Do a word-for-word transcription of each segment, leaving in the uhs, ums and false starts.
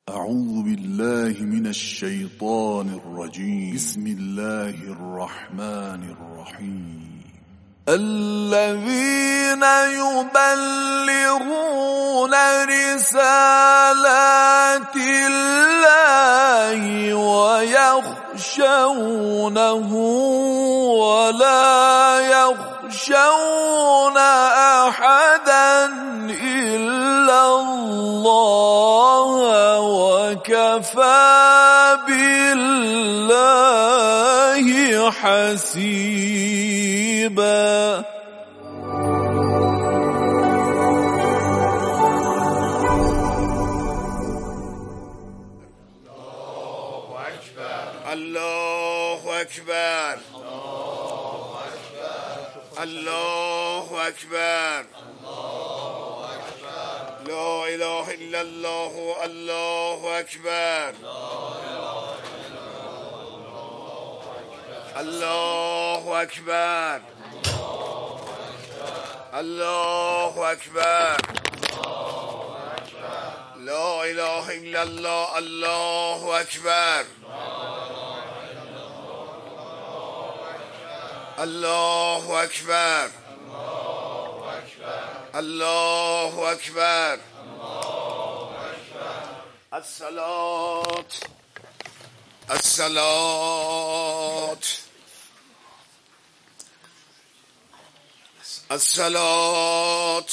أعوذ بالله من الشيطان الرجيم. بسم الله الرحمن الرحيم. الذين يبلغون رسالات الله ويخشونه ولا يخشون أحدا إلا الله وكفى بالله حسيبا. الله أكبر الله أكبر لا إله إلا الله الله أكبر الله أكبر الله أكبر لا إله إلا الله الله أكبر الله أكبر الله أكبر الصلاة الصلاة الصلاة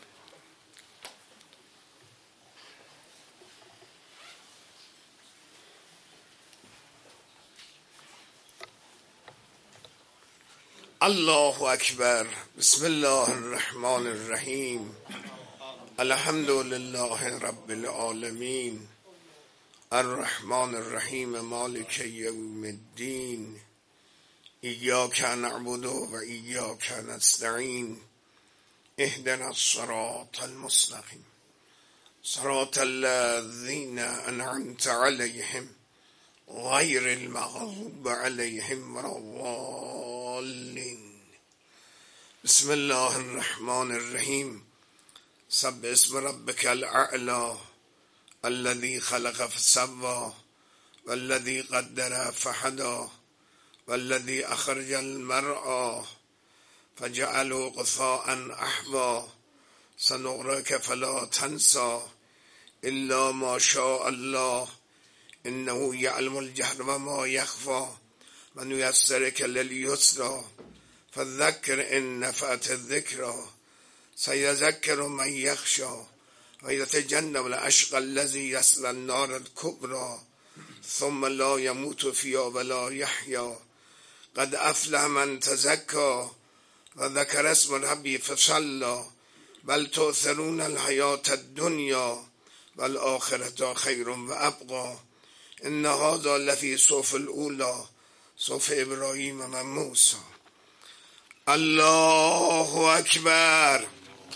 الله أكبر. بسم الله الرحمن الرحيم. الحمد لله رب العالمين الرحمن الرحيم مالك يوم الدين إياك نعبد وإياك نستعين اهدنا الصراط المستقيم صراط الذين أنعمت عليهم غير المغضوب عليهم ولا الضالين. بسم الله الرحمن الرحيم. سبح اسم ربك الأعلى الذي خلق فسوى والذي قدر فهدى والذي أخرج المرعى فجعله غثاء أحوى سنقرئك فلا تنسى إلا ما شاء الله إنه يعلم الجهر وما يخفى ونيسرك لليسرى فذكر إن نفعت الذكرى سيذكر من يخشى ويتجنب الأشقى الذي يصلى النار الكبرى ثم لا يموت فيها ولا يحيا. قد أفلح من تزكى وذكر اسم ربه فصلى بل تؤثرون الحياة الدنيا والآخرة خير وأبقى إن هذا لفي صحف الأولى صحف إبراهيم وموسى. الله أكبر.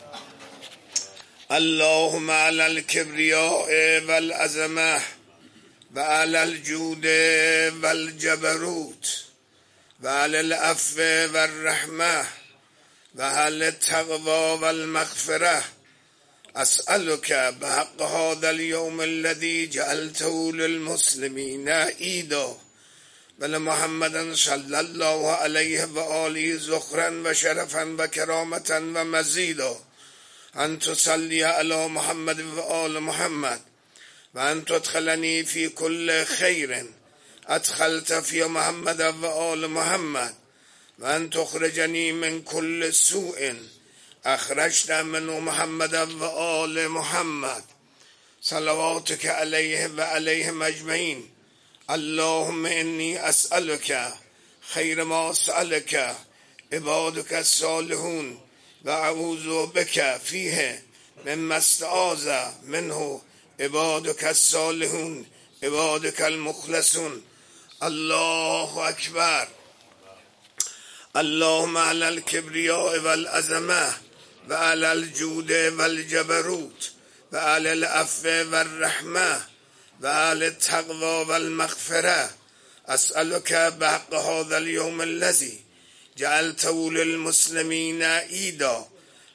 اللهم على الكبرياء والعظمة وعلى الجود والجبروت وعلى العفو والرحمة وعلى التقوى والمغفرة أسألك بحق هذا اليوم الذي جعلته للمسلمين عيدا ولمحمد صلى الله عليه وآله ذخرا وشرفا وكرامة ومزيدا أن تصلي على محمد وآل محمد وأن تدخلني في كل خير أدخلت في محمد وآل محمد وأن تخرجني من كل سوء أخرجت منه محمد وآل محمد صلواتك عليه وعليهم أجمعين. اللهم إني أسألك خير ما أسألك عبادك الصالحون وأعوذ بك فيه مما استعاذ منه عبادك الصالحون عبادك المخلصون. الله أكبر. اللهم على الكبرياء والعظمة وعلى الجود والجبروت وعلى العفو والرحمة وعلى التقوى والمغفرة أسألك بحق هذا اليوم الذي جعلته للمسلمين عيدا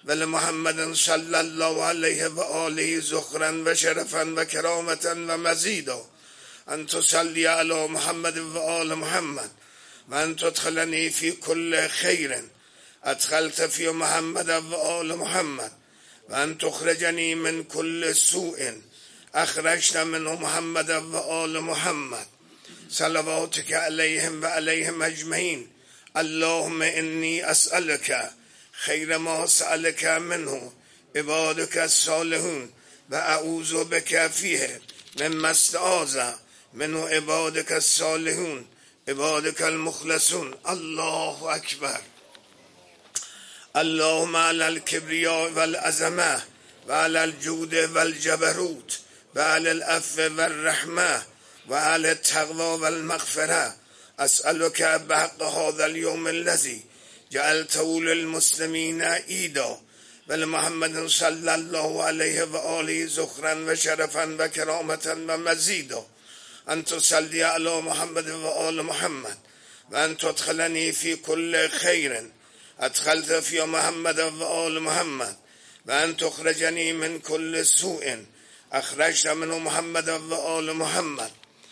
ولمحمد صلی الله علیه و آله ذخرا و شرفا و کرامة و مزیدا ان تصلی علی محمد و آل محمد و ان تدخلنی فی کل خیر ادخلت فی محمد و آل محمد و ان تخرجنی من کل سوء اخرجت منه محمد و آل محمد صلواتك علیهم و علیهم اجمعین. اللهم انی اسألك خیر ما سألك منه عبادك الصالحون و اعوذ بك فیه مما استعاذ منه عبادك الصالحون عبادك المخلصون. الله اکبر. اللهم على الكبرياء والعظمه وعلى الجود والجبروت وعلى العفو والرحمه وعلى التقوى والمغفره اسألك بحق هذا اليوم الذي جعلته للمسلمين عيدا ولمحمد صلى الله عليه وآله ذخرا وشرفا وكرامة ومزيدا أن تصلي على محمد وآل محمد وأن تدخلني في كل خير أدخلت في محمد وآل محمد وأن تخرجني من كل سوء أخرجت منه محمد وآل محمد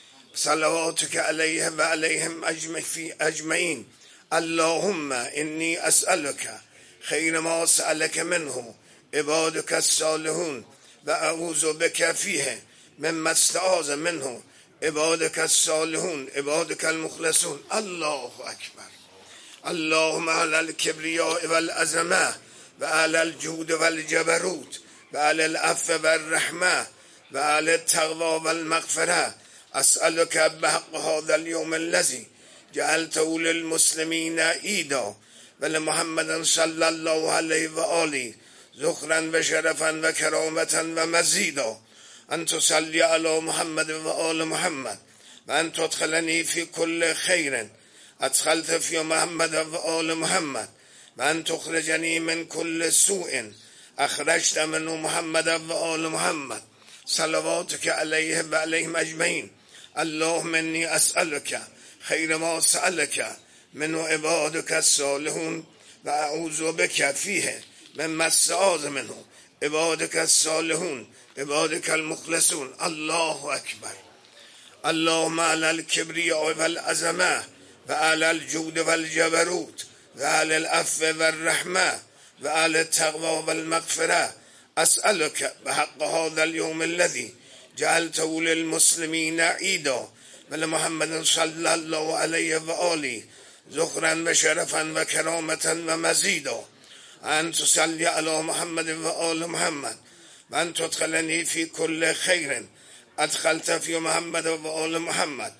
صلواتك عليه وعليهم أجمعين. اللهم إني أسألك خير ما سألك منه عبادك الصالحون وأعوذ بك فيه مما استعاذ منه عبادك الصالحون عبادك المخلصون. الله أكبر. اللهم على الكبرياء والعظمة وعلى الجود والجبروت وعلى العفو والرحمة وعلى التقوى والمغفرة أسألك بحق هذا اليوم الذي جعلته للمسلمين عيدا ولمحمد صلى الله عليه وآله ذخرا وشرفا وكرامة ومزيدا أن تصلي على محمد وآل محمد وأن تدخلني في كل خير أدخلت في محمد وآل محمد وأن تخرجني من كل سوء أخرجت منه محمد وآل محمد صلواتك عليه وعليهم أجمعين. اللهم إني أسألك خير ما سألك منه عبادك الصالحون وأعوذ بك فيه مما استعاذ منه عبادك الصالحون عبادك المخلصون. الله أكبر. اللهم على الكبرياء والعظمة وعلى الجود والجبروت وعلى العفو والرحمة وعلى التقوى والمغفرة أسألك بحق هذا اليوم الذي جعلته للمسلمين عيدا ولمحمد صلى الله عليه وآله ذخرا وشرفا وكرامة ومزيدا أن تصلي على محمد وآل محمد وأن تدخلني في كل خير أدخلت في محمد وآل محمد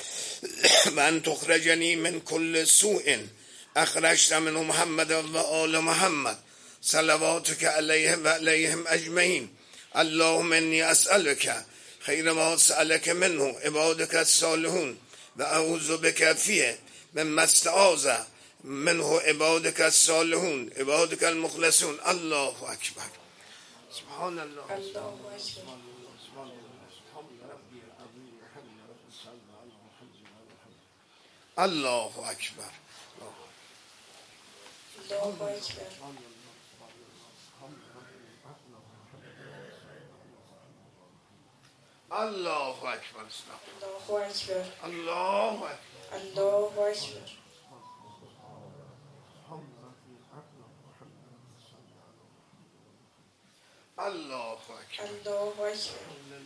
وأن تخرجني من كل سوء أخرجت منه محمد وآل محمد صلواتك عليهم وعليهم أجمعين. اللهم إني أسألك خير ما سألك منه عبادك الصالحون وأعوذ بك فيه مما استعاذ منه عبادك الصالحون عبادك المخلصون. الله أكبر. سبحان الله. الله أكبر. الله أكبر. الله أكبر. الله أكبر. الله أكبر. الله أكبر. الله أكبر. الله أكبر.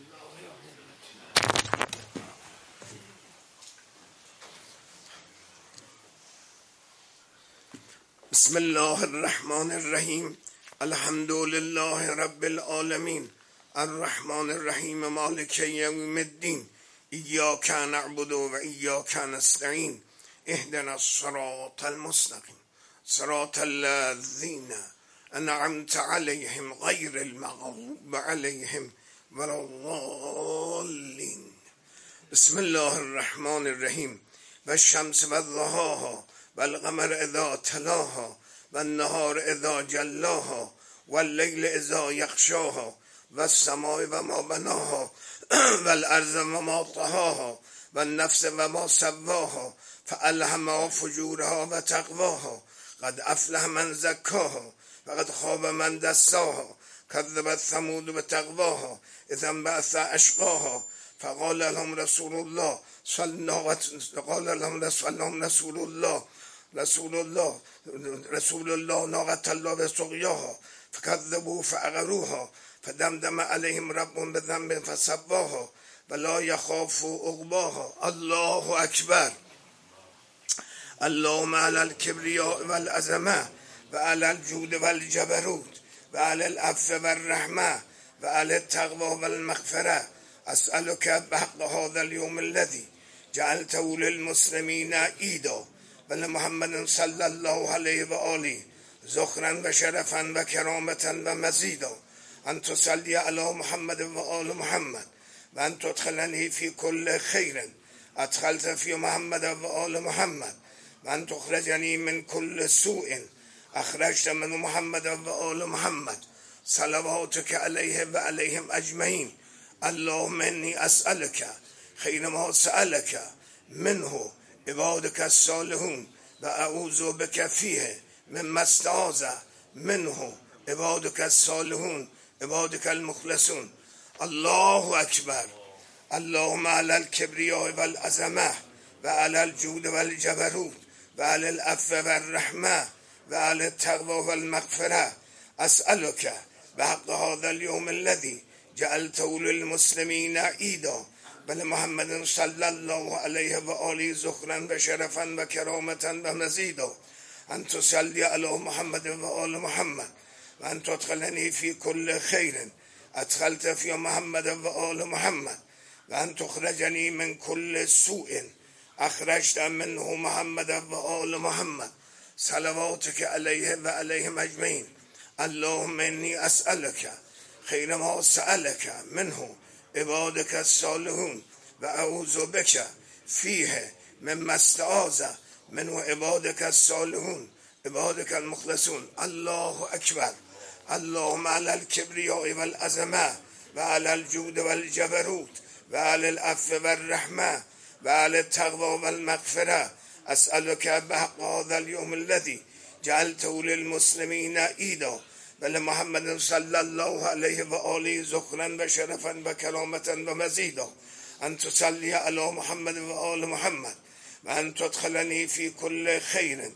بسم الله الرحمن الرحيم. الحمد لله رب العالمين الرحمن الرحيم مالك يوم الدين إياك نعبد وإياك نستعين اهدنا الصراط المستقيم صراط الذين أنعمت عليهم غير المغضوب عليهم ولا الضالين. بسم الله الرحمن الرحيم. والشمس وضحاها والقمر إذا تلاها والنهار إذا جلاها والليل إذا يغشاها والسماء وما بناها والأرض وما طحاها والنفس وما سواها فألهمها فجورها وتقواها قد أفلح من زكاها فقد خواب من دساها كذبت ثمود بتقواها اذا انبعث اشقاها فقال لهم رسول الله قال لهم رسول الله رسول الله رسول الله ناقة الله وسقياها فكذبوا فعقروها فدمدم عليهم ربهم بذنب فسواها ولا يخاف عقباها. الله اکبر. اللهم على الكبرياء والعظمه وعلى الجود والجبروت وعلى العفو والرحمه وعلى التقوى والمغفره اسألك بحق هذا اليوم الذي جعلته للمسلمين عيدا ولمحمد صلى الله عليه وآله ذخرا وشرفا وكرامة ومزيدا أن تصلي على محمد وآل محمد وأن تدخلني في كل خير أدخلت في محمد وآل محمد وأن تخرجني من كل سوء أخرجت من محمد وآل محمد صلواتك عليه وعليهم أجمعين. اللهم إني أسألك خير ما سألك منه عبادك الصالحون وأعوذ بك فيه مما استعاذ منه عبادك الصالحون عبادك المخلصون. الله أكبر. اللهم على الكبرياء والعظمة وعلى الجود والجبروت وعلى العفو والرحمة وعلى التقوى والمغفرة أسألك بحق هذا اليوم الذي جعلته للمسلمين عيدا ولمحمد صلى الله عليه وآله ذخرا وشرفا وكرامة ومزيدا أن تصلي على محمد وآل محمد وأن تدخلني في كل خير أدخلت في محمد وآل محمد وأن تخرجني من كل سوء أخرجت منه محمد وآل محمد صلواتك عليه وعليهم أجمعين. اللهم إني أسألك خير ما سألك منه عبادك الصالحون وأعوذ بك فيه مما استعاذ منه عبادك الصالحون عبادك المخلصون. الله أكبر. اللهم على الكبرياء والعظمة وعلى الجود والجبروت وعلى العفو والرحمة وعلى التقوى والمغفرة أسألك بحق هذا اليوم الذي جعلته للمسلمين عيدا ولمحمد صلى الله عليه وآله ذخرا وشرفا وكرامة ومزيدا أن تصلي على محمد وآل محمد وأن تدخلني في كل خير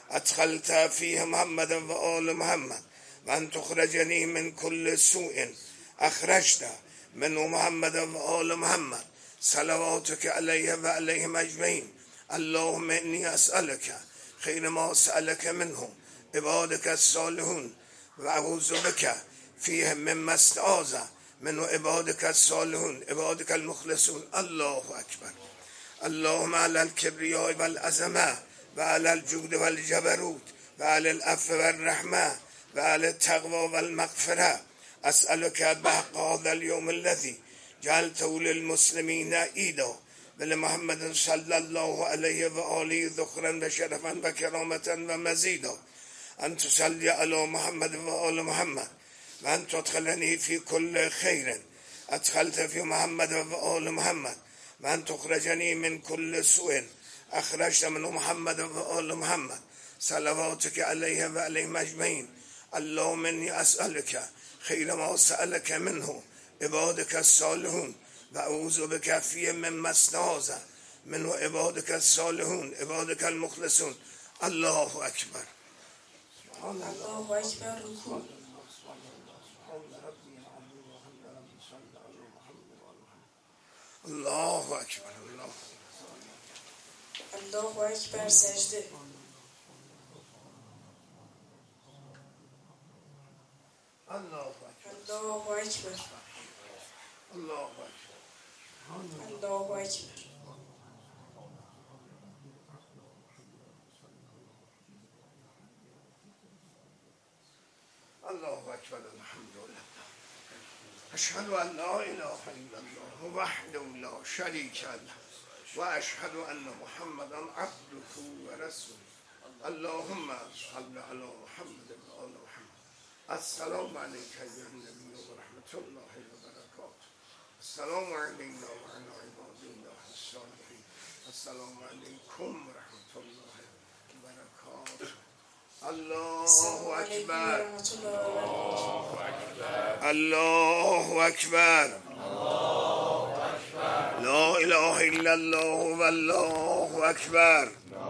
أدخلت فيه محمد وآل محمد وأن تخرجني من كل سوء أخرجت منه محمد وآل محمد صلواتك عليه وعليهم أجمعين. اللهم إني أسألك خير ما سألك منه عبادك الصالحون وأعوذ بك فيهم مما استعاذ منه عبادك الصالحون عبادك المخلصون. الله أكبر. اللهم على الكبرياء والعظمة وعلى الجود والجبروت وعلى العفو والرحمة وعلى التقوى والمغفرة أسألك بحق هذا اليوم الذي جعلته للمسلمين عيدا ولمحمد صلى الله عليه وآله ذخرا وشرفا وكرامة ومزيدا أن تصلي على محمد وآل محمد وأن تدخلني في كل خير أدخلت في محمد وآل محمد وأن تخرجني من كل سوء أخرجت من محمد وآل محمد صلواتك عليه وعليهم أجمعين. اللهم إني أسألك خير ما سألك منه عبادك الصالحون وأعوذ بك فيه مما استعاذ منه عبادك الصالحون عبادك المخلصون. الله أكبر. الله أكبر. ركوع. الله أكبر. الله الله أكبر. سجده. الله أكبر. الله أكبر. الله أكبر. الله أكبر. الله أكبر. الحمد لله. أشهد أن لا إله إلا الله وحده لا شريك له وأشهد أن محمدا عبده ورسوله. اللهم صل على محمد وآل محمد. السلام عليك أيها النبي ورحمة الله وبركاته. السلام علينا وعلى عباد الله الصالحين. السلام عليكم ورحمة الله وبركاته. الله اکبر الله اکبر لا اله الا الله والله اکبر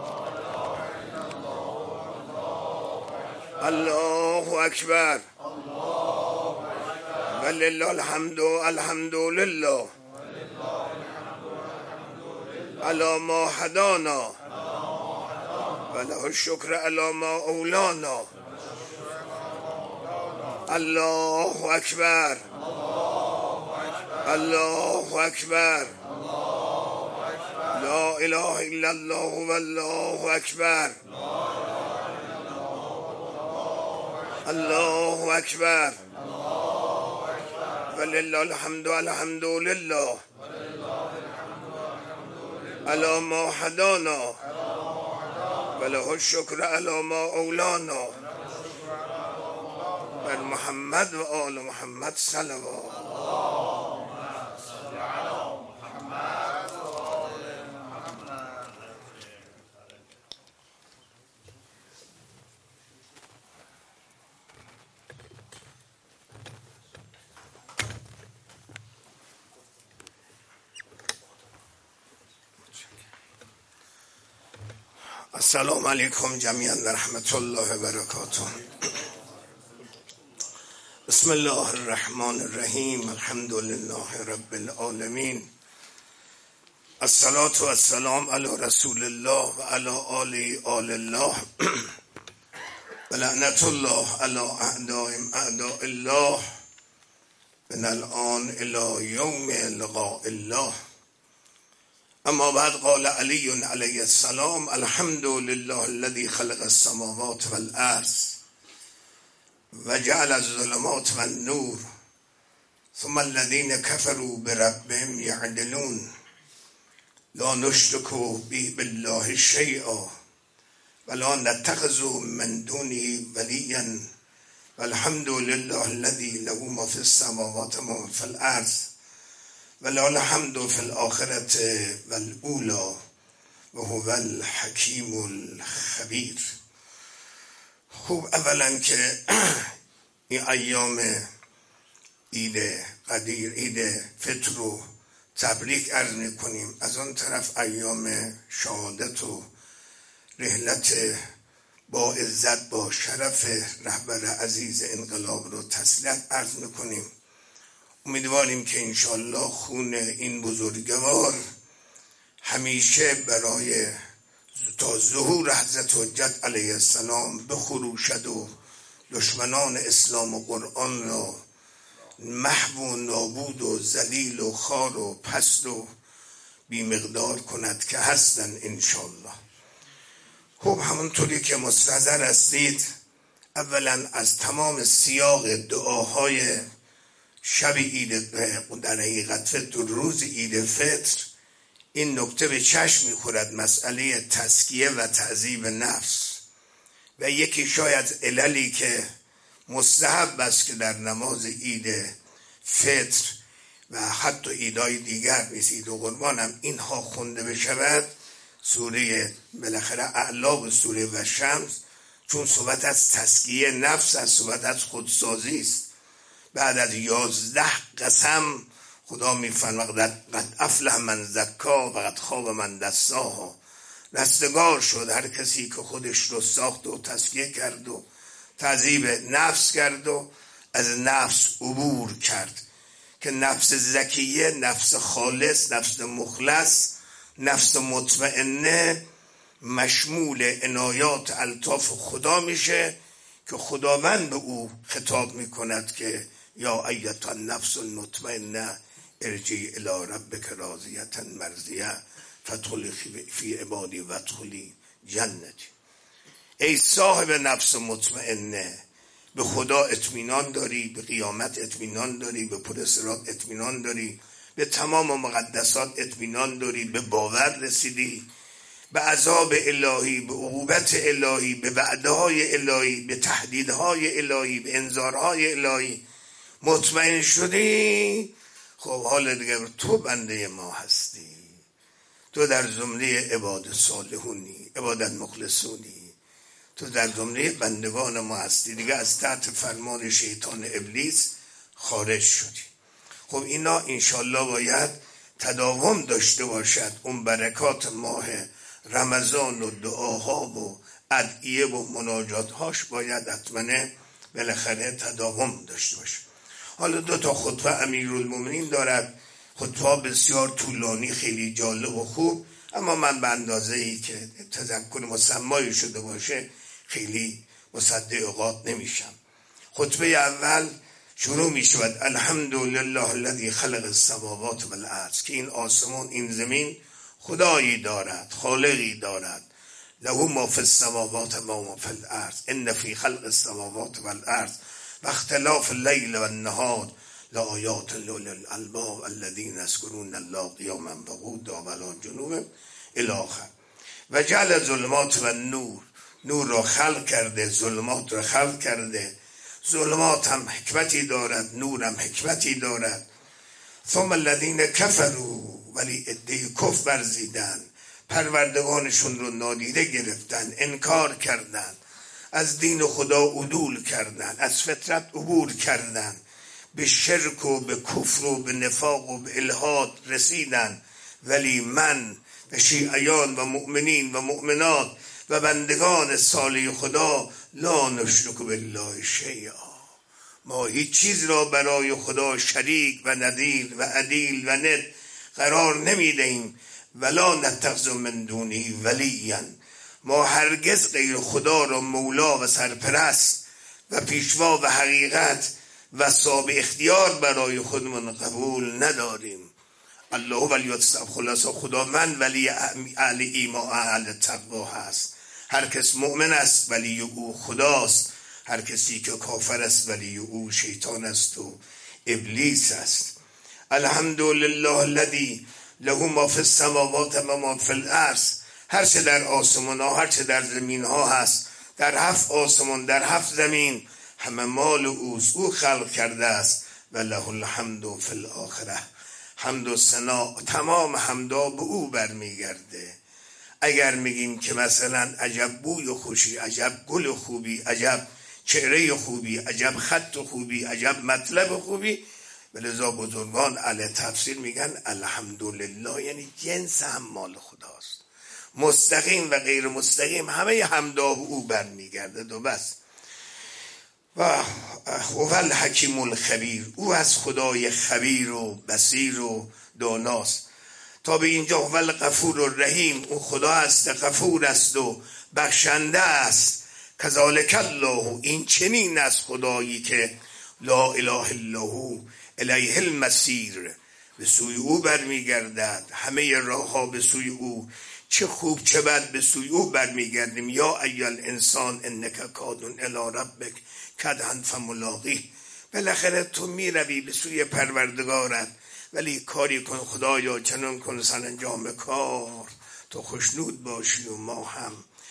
الله اکبر ولله الحمد الحمد لله علی ما هدانا وله الشکر علی ما اولانا الله اکبر الله اکبر لا اله الا الله والله اکبر الله اکبر ولله الحمد الحمد لله علی ما هدانا وله الشکر علی ما اولانا بر محمد و آل محمد صلوات. السلام علیکم جمیعا و رحمت الله و برکاته. بسم الله الرحمن الرحیم الحمد لله رب العالمین الصلاة و السلام علی رسول الله و علی آل آل الله و لعنت الله علی اعدائهم اعداء الله من الان الی یوم لقاء الله. اما بعد قال علی علیه السلام الحمد لله الذي خلق السماوات والارض وجعل الظلمات والنور ثم الذين كفروا بربهم يعدلون لا نشرك به بالله شيئا ولا نتخذ من دونه وليا والحمد لله الذي له ما في السماوات وما في الارض ولا الحمد في الآخرة والأولى وهو الحکیم الخبیر. خوب اولا که این ایام عید قدیر عید فطر رو تبریک عرض میکنیم. از آن طرف ایام شهادت و رحلت با عزت با شرف رهبر عزیز انقلاب رو تسلیت عرض میکنیم. امیدواریم که انشالله خون این بزرگوار همیشه برای تا ظهور حضرت حجت علیه السلام بخروشد و دشمنان اسلام و قرآن را محو و نابود و ذلیل و خار و پست و بیمقدار کند که هستن انشالله. خب همونطوری که مستحضر هستید، اولا از تمام سیاق دعاهای شب عید در حقیقت فطر روز عید فطر این نکته به چشم میخورد، مسئله تزکیه و تعذیب نفس و یکی شاید عللی که مستحب است که در نماز عید فطر و حتی عیدهای دیگر مثل عید و قربان هم اینها خونده بشود. سوره بالاخره اعلا و سوره و شمس چون صحبت از تزکیه نفس از صحبت از خودسازی است. بعد از یازده قسم خدا میفرماید قد افلح من زکا و قد خاب من دساها. رستگار شد هر کسی که خودش رو ساخت و تزکیه کرد و تعذیب نفس کرد و از نفس عبور کرد، که نفس زکیه، نفس خالص، نفس مخلص، نفس مطمئنه مشمول عنایات الطاف خدا میشه که خداوند به او خطاب میکند که یا ایتها النفس المطمئنه ارجعی الی ربک راضیة مرضیه فادخلی فی عبادی وادخلی جنتی. ای صاحب نفس مطمئنه، به خدا اطمینان داری، به قیامت اطمینان داری، به پر صراط اطمینان داری، به تمام مقدسات اطمینان داری، به باور رسیدی، به عذاب الهی، به عقوبت الهی، به وعده‌های الهی، به تهدیدهای الهی، به انذارهای الهی مطمئن شدی. خب حالا دیگه تو بنده ما هستی، تو در زمره عباد صالحونی، عبادت مخلصونی، تو در زمره بندگان ما هستی، دیگه از تحت فرمان شیطان ابلیس خارج شدی. خب اینا انشالله باید تداوم داشته باشد. اون برکات ماه رمضان و دعاها و ادعیه و مناجاتهاش باید حتما بالاخره تداوم داشته باشه. حالا دو تا خطبه امیرالمومنین دارد، خطبه بسیار طولانی، خیلی جالب و خوب، اما من به اندازه ای که تذکر مسمایی شده باشه خیلی مصدق اوقات نمیشم. خطبه اول شروع می شود الحمدلله الذی خلق السماوات و الارض، که این آسمان این زمین خدایی دارد، خالقی دارد. له ما فی السماوات و ما فی الارض ان فی خلق السماوات و الارض و اختلاف اللیل و النهار لآیات لأولی الالباب الذین یذکرون الله قیاما و قعودا و علی جنوبهم الی آخر. و جعل ظلمات و نور، نور را خلق کرده، ظلمات را خلق کرده. ظلمات هم حکمتی دارد، نور هم حکمتی دارد. ثم الذین کفروا، ولی عده کفر ورزیدن، پروردگانشون رو نادیده گرفتن، انکار کردن، از دین خدا عدول کردن، از فطرت عبور کردن، به شرک و به کفر و به نفاق و به الحاد رسیدن. ولی من و شیعیان و مؤمنین و مؤمنات و بندگان صالح خدا لا نشرک بالله شیئا، ما هیچ چیز را برای خدا شریک و نظیر و عدیل و ند قرار نمیدهیم. ولا نتخذ من دونه ولیا، ما هرگز غیر خدا را مولا و سرپرست و پیشوا و حقیقت و صاحب اختیار برای خودمون قبول نداریم. الله ولی الصالحین، خلاصا خدا من ولی اهل ایمان اهل تقوا هست. هر کس مؤمن است ولی او خداست، هر کسی که کافر است ولی او شیطان است و ابلیس است. الحمدلله الذی له ما فی السماوات و ما فی الارض، هر چه در آسمان ها هر چه در زمین ها هست، در هفت آسمان در هفت زمین، همه مال اوست، او خلق کرده است. و له الحمد فی الاخره، حمد و ثنا تمام حمدا به او برمیگرده. اگر میگیم که مثلا عجب بوی خوشی، عجب گل خوبی، عجب چهره خوبی، عجب خط خوبی، عجب مطلب خوبی، ولذا بزرگان اهل تفسیر میگن الحمدلله یعنی جنس هم مال خداست، مستقیم و غیر مستقیم همه حمدا به او برمیگرده و بس. و هو الحکیم الخبیر، او از خدای خبیر و بصیر و داناست. تا به اینجا هو الغفور الرحیم، او خدا است، غفور است و بخشنده است. کذالک الله، این چنین از خدایی که لا اله الا هو الیه المصیر، به سوی او برمیگردد، همه راه ها به سوی او، چه خوب چه بد به سوی او برمیگردیم. یا ایها الانسان انک کادون الی ربک کدحا فملاقیه، بالاخره تو میروی به سوی پروردگارت، ولی کاری کن خدایا چنان کن سرانجام کار تو خوشنود باشی و ما هم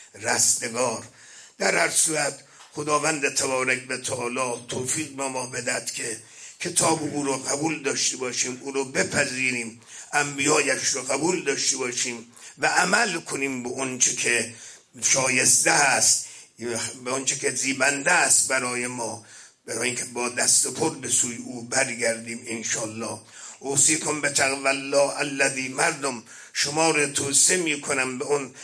رستگار. در هر صورت خداوند تبارک و تعالی توفیق به ما بدهد که کتاب او رو قبول داشته باشیم، او رو بپذیریم، انبیایش رو قبول داشته باشیم و عمل کنیم به اونچه که شایسته است، به اونچه که زیبنده است برای ما، برای اینکه با دست پر به سوی او برگردیم انشالله. اوصیکم به تقوی الله الذی، مردم شما رو توصیه میکنم به اون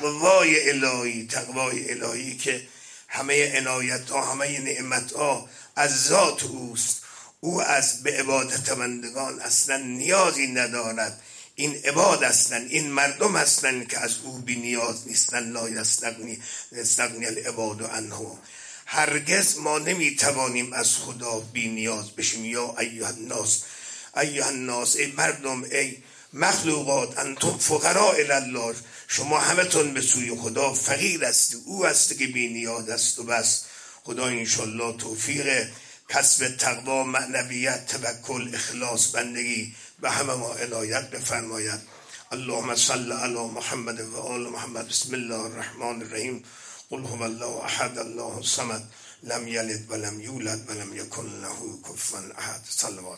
تقوای الهی، تقوای الهی که همه عنایت ها همه نعمت ها از ذات اوست. او از به عبادت بندگان اصلا نیازی ندارد. این عباد هستند، این مردم هستند که از او بی نیاز نیستند. لا یستغنی یستغنی العباد عنه، هرگز ما نمیتوانیم از خدا بی نیاز بشیم. یا ایها الناس، ایها الناس، ای مردم، ای مخلوقات، انتم فقراء الی الله، شما همتون به سوی خدا فقیر است، او است که بی نیاز است و بس. خدا انشالله توفیق کسب تقوا، معنویت، توکل، اخلاص، بندگی به همه ما عنایت بفرماید. اللهم صل علی محمد و آل محمد. بسم الله الرحمن الرحیم. قل هو الله احد الله الصمد لم یلد ولم یولد ولم یکن له کفوا احد. صلوات.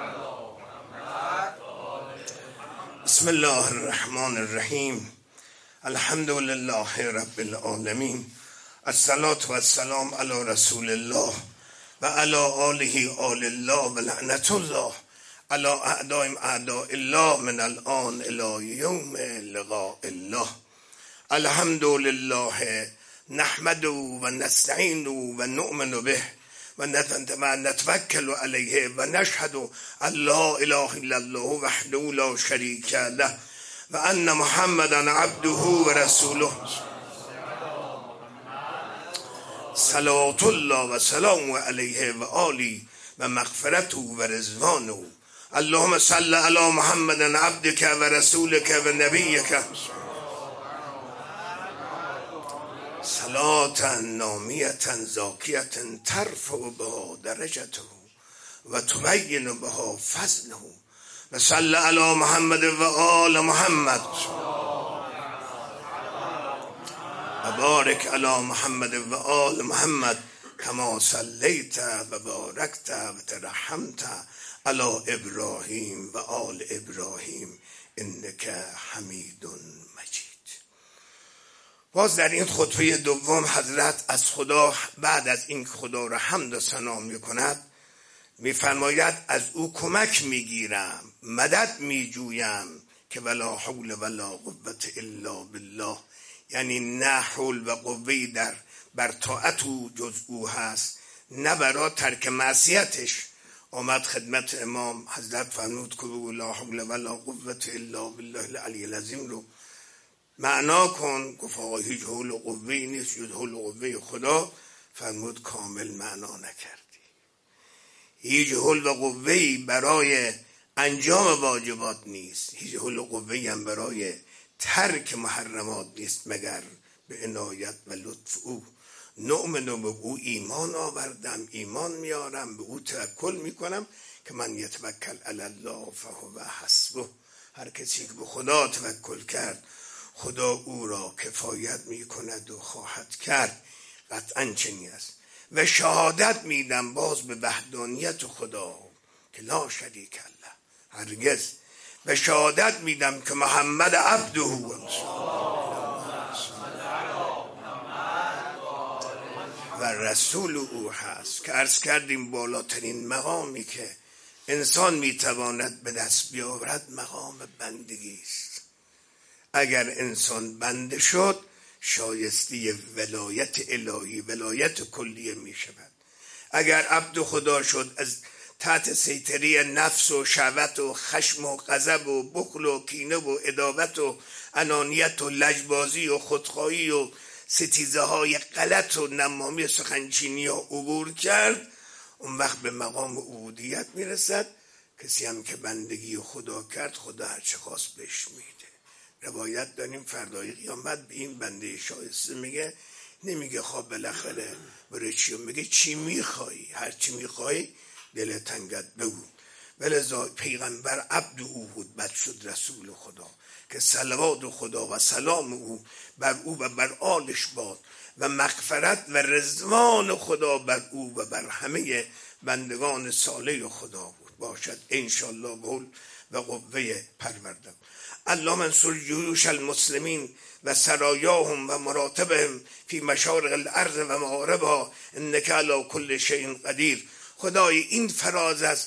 بسم الله الرحمن الرحیم. الحمد لله رب العالمین. الصلاة و السلام علی رسول الله و علی آله آل الله و لعنت الله علی اعدائم اعداء الله من الان الی یوم لقاء الله. الحمد لله نحمد و نستعین و نؤمن به و نتوکل علیه و نشهد ان لا اله الا الله وحده لا شریک له و ان محمدا عبده و رسوله. صلوات الله و سلام علیه و آلی و مغفرت و رضوانه. اللهم صل علی محمد عبدك و رسولك و نبیك صلاة نامیة زاکیة ترفع بها درجته و تبین بها فضله. و صل علی محمد و آل محمد و بارک علی محمد و آل محمد کما صلیت و بارکت و ترحمت علی ابراهیم و آل ابراهیم انک حمید مجید. باز در این خطبه دوم حضرت از خدا بعد از این خدا را حمد و ثنا می‌کند، می‌فرماید از او کمک می‌گیرم، مدد می‌جویم که ولا حول ولا قوة الا بالله، یعنی نه حول و قوه‌ای در بر طاعت او جز او هست، نه برای ترک معصیتش. آمد خدمت امام، حضرت فرمود که لا حول ولا قوة الا بالله العلی العظیم رو معنا کن. گفت آقا هیچ حول و قوه‌ای نیست جز حول و قوه خدا. فرمود کامل معنا نکردی. هیچ حول و قوه‌ای برای انجام واجبات نیست، هیچ حول و قوه‌ای هم برای ترک محرمات نیست مگر به عنایت و لطف او. نؤمن به او ایمان آوردم، ایمان میارم، به او توکل میکنم که من یتوکل علی الله فهو حسبه. هر کسی که به خدا توکل کرد خدا او را کفایت میکند و خواهد کرد. قطعا چنین است. و شهادت میدم باز به وحدانیت خدا که لا شریک له، هرگز. و شهادت میدم که محمد عبده و رسول او هست، که عرض کردیم بالاترین مقامی که انسان میتواند به دست بیاورد مقام بندگی است. اگر انسان بنده شد شایسته ولایت الهی، ولایت کلیه می شود. اگر عبد خدا شد از تحت سیطره نفس و شهوت و خشم و غضب و بخل و کینه و عداوت و انانیت و لجبازی و خودخواهی و ستیزه های غلط و نمامی سخنچینی ها عبور کرد، اون وقت به مقام عبودیت می رسد. کسی هم که بندگی خدا کرد خدا هر چه خواست بهش میده. روایت داریم فردای قیامت به این بنده شایسته میگه، نمیگه خواب بالاخره برای چی، میگه چی میخوایی، هر چی میخوایی دل تنگت بگو. ولذا پیغمبر عبد او بود، بعد شد رسول خدا، که صلوات خدا و سلام او بر او و بر آلش باد و مغفرت و رضوان خدا بر او و بر همه بندگان صالح خدا بود باشد انشالله بول و قوه پروردگار. اللهم انصر جیوش المسلمین و سرایاهم و مراتبهم فی مشارق الارض و مغاربها انک علی کل شیء قدیر. خدای این فراز از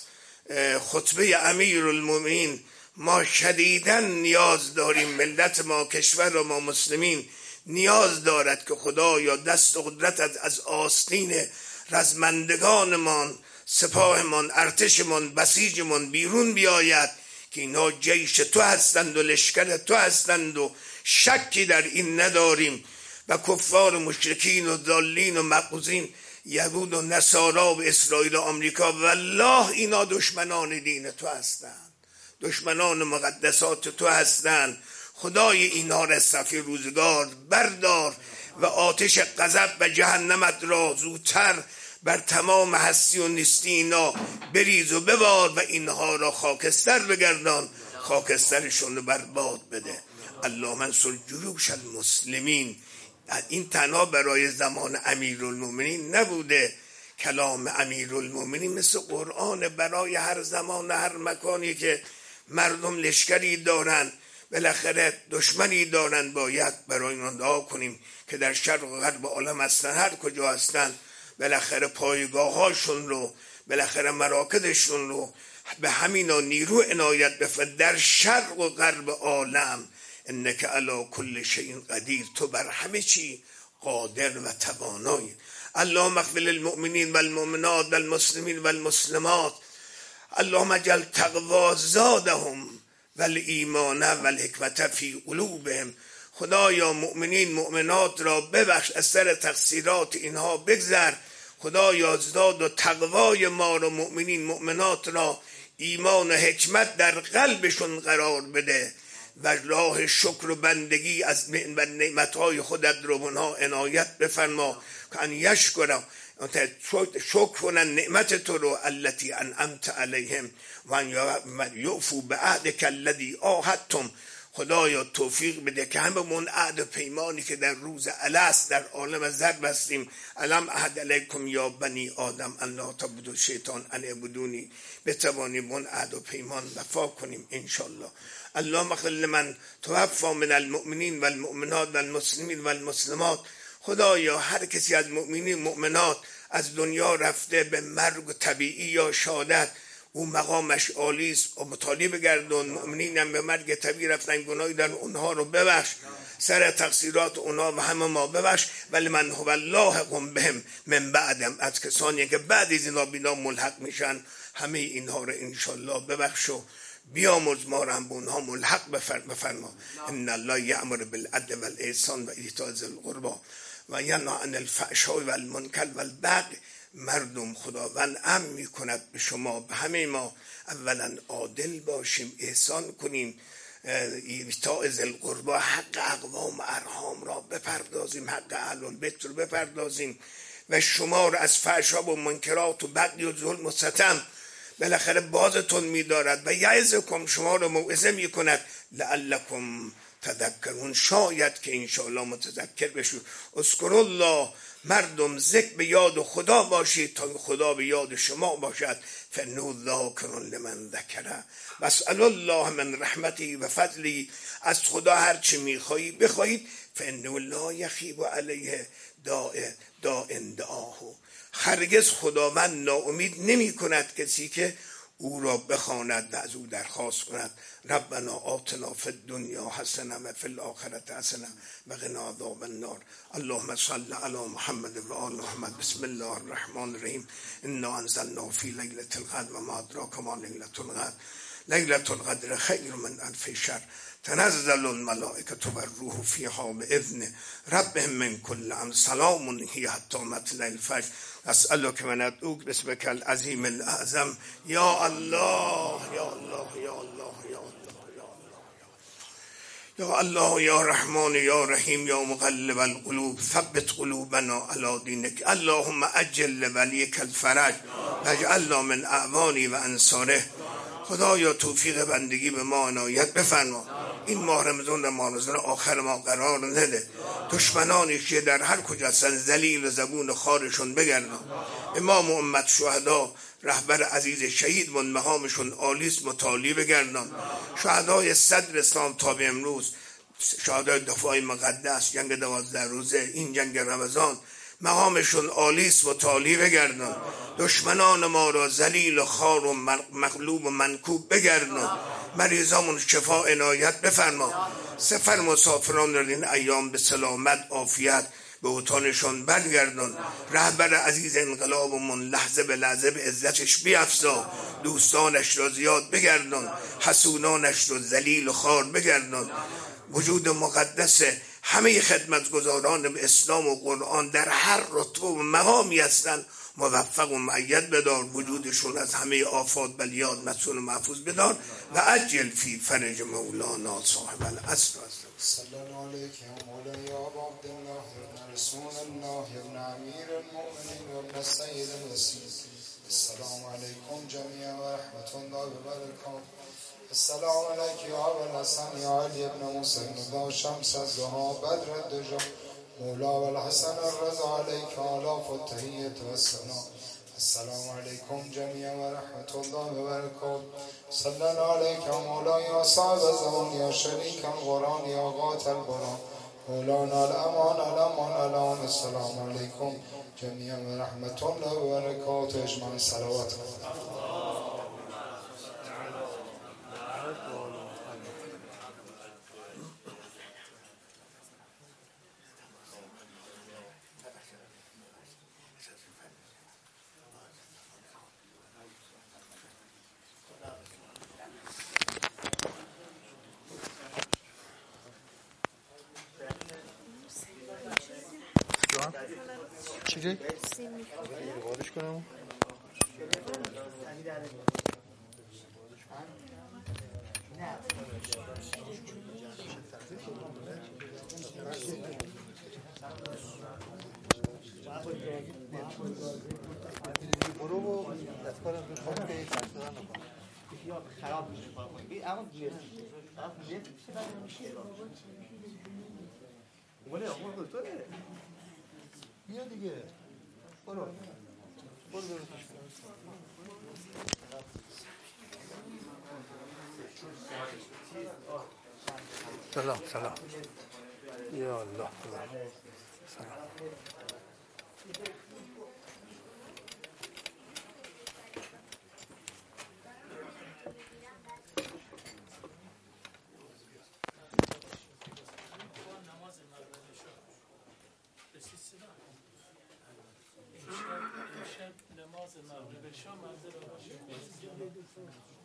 خطبه امیرالمومنین ما شدیداً نیاز داریم. ملت ما، کشور ما مسلمین نیاز دارد که خدایا دست و قدرت از, از آستین رزمندگانمان، سپاهمان، ارتشمان، بسیجمان بیرون بیاید که اینا جیش تو هستند و لشکر تو هستند و شکی در این نداریم. و کفار و مشرکین و ضالین و مغوزین، یهود و نصارا و اسرائیل و آمریکا، والله اینا دشمنان دین تو هستند، دشمنان مقدسات تو هستند. خدای اینا را صفی روزگار بردار و آتش غضب و جهنمت را زودتر بر تمام هستی و نیستی اینا بریز و ببار و اینها را خاکستر بگردان، خاکسترشون رو برباد بده. اللهم انصر جیوش المسلمین. این تنها برای زمان امیرالمومنین نبوده، کلام امیرالمومنین مثل قرآن برای هر زمان و هر مکانی که مردم لشکری دارن بالاخره دشمنی دارن، باید برای اینا دعا کنیم که در شرق و غرب عالم هستن، هر کجا هستن بالاخره پایگاه هاشون رو، بالاخره مراکزشون رو به همینا نیرو عنایت بفرد. در شرق و غرب عالم انک علی کل شیء قدیر، تو بر همه چی قادر و توانایی. اللهم اغفر للمؤمنین والمؤمنات والمسلمین والمسلمات، اللهم اجعل تقوا زادهم والایمان والحکمت فی قلوبهم. خدایا مؤمنین مؤمنات را ببخش، از سر تقصیرات اینها بگذر. خدایا زاد و تقوای ما را، مؤمنین مؤمنات را ایمان و حکمت در قلبشون قرار بده و راه شکر و بندگی از نعمتهای خودت رو اونها عنایت بفرما که ان یشکر، شکر کنن نعمت تو رو التي انعمت علیهم و ان یعفو بعهدک الذی عاهدتم. خدایا توفیق بده که هممون عهد و پیمانی که در روز الست در عالم زر بستیم، الم عهد علیکم یا بنی آدم ان لا تعبدوا الشیطان ان اعبدونی، بتوانیم اون عهد و پیمان وفا کنیم انشالله. اللهم اغفر لمن توفی من المؤمنین والمؤمنات والمسلمین والمسلمات. خدایا هر کسی از مؤمنین مؤمنات از دنیا رفته به مرگ طبیعی یا شهادت، اون مقامش عالی است و مطالعه بگردون. مؤمنین هم به مرگ طبیعی رفتن، گناهی در اونها رو ببخش، سر تقصیرات اونها و همه ما ببخش. ولی من هو الله قم بهم من بعدم، از کسانی که بعد از اینا بینا ملحق میشن، همه اینها رو انشالله ببخش و بیامرز ما رو هم به اونها ملحق بفرما. ان الله یأمر بالعدل والاحسان و ایتاء ذی القربی و ینهی عن الفحشاء والمنکر والبغی. مردم خداوند امر میکند به شما، به همه ما، اولا عادل باشیم، احسان کنیم، ایتاء ذی القربی، حق اقوام و ارحام را بپردازیم، حق اهل البیت رو بپردازیم و شما رو از فحشا و منکرات و بغی و ظلم و ستم بالاخره بازتون میدارد و یعظکم، شما رو موعظه میکند لعلکم تذکرون، شاید که انشاءالله متذکر بشید. اذکروا الله، مردم ذکر به یاد خدا باشید تا خدا به یاد شما باشد. فانه ذاکر لمن ذکره واسأل الله من رحمتی و فضلی، از خدا هر چی میخواهید بخواهید. فانه لا یخیب علیه داء داء دعاه، هرگز خداوند ناامید نمی کند کسی که او را بخواند و از او درخواست کند. ربنا آتنا فی الدنیا حسنه و فی الاخرة حسنه و قنا عذاب النار. اللهم صل علی محمد و آل محمد. بسم الله الرحمن الرحیم. انا انزلنا فی لیلة القدر و ما ادراک ما لیلة القدر. لیلة القدر خیر من الف شهر. تنزل الملائکة والروح فیها باذن ربهم من کل امر. سلام هی حتی مطلع الفجر. اسألک و ندعوک باسمک العظیم الاعظم. یا الله یا الله یا الله یا الله یا الله یا رحمان یا رحیم یا مقلب القلوب ثبت قلوبنا علی دینک. اللهم عجل ولیک الفرج واجعلنا من اعوانی و انصاره. خدایا توفیق بندگی به ما عنایت بفرما. این ماه رمضان و ماه رمضان آخر ما قرار نده. دشمنانش که در هر کجا هستن ذلیل و زبون خارشون بگردن. امام امت شهدا رهبر عزیز شهید من مقامشون عالیست، مطالعه بگردن. شهدای صدر اسلام تا به امروز، شهدای دفاع مقدس، جنگ دوازده روزه، این جنگ رمضان، مقامشون عالیست، مطالعه بگردن. دشمنان ما را ذلیل و خار و مغلوب و منکوب بگردن. مریضامون شفا عنایت بفرما. سفر مسافران را این ایام به سلامت عافیت به اتانشان برگردان. رهبر عزیز انقلابمون لحظه به لحظه به عزتش بیفزا. دوستانش را زیاد بگردان، حسودانش را ذلیل و خار بگردان. وجود مقدس همه خدمتگزاران به اسلام و قرآن در هر رتبه و مقامی هستند موفق و مؤید بدار. وجودشون از همه آفات بلیات مسئول و محفوظ بدار و عجل فی فرج مولانا صاحب العصر. صلی الله علیک یا مولا یا ابا عبدالله ابن رسول الله ابن امیر المؤمنین و ابن سید الوسیل. السلام علیکم جمیعا و رحمت الله و برکاته. السلام علیک یا ابا الحسن یا علی ابن موسی ابن شمس الضحی بدر الدجا مولا و الحسن الرضا علیک آلاف التحیت و السلام. السلام علیکم جمیعا و رحمت الله و برکاته. صلی الله علیک یا مولا یا صاحب زمان یا شریک القرآن یا قاتل القرآن مولانا الامان الامان الامان. السلام علیکم جمیعا و رحمت الله و برکاته. اجماع صلوات. چیزی؟ وارش کنم برو و دست کنم به خود که ترسدن نکنم خراب میشه اما گیره طرف میشه بعد میشه ولی آقا دکتره بیا دیگه برو برو برو سلام سلام یا الله سلام نماز مغرب شام منظر باشه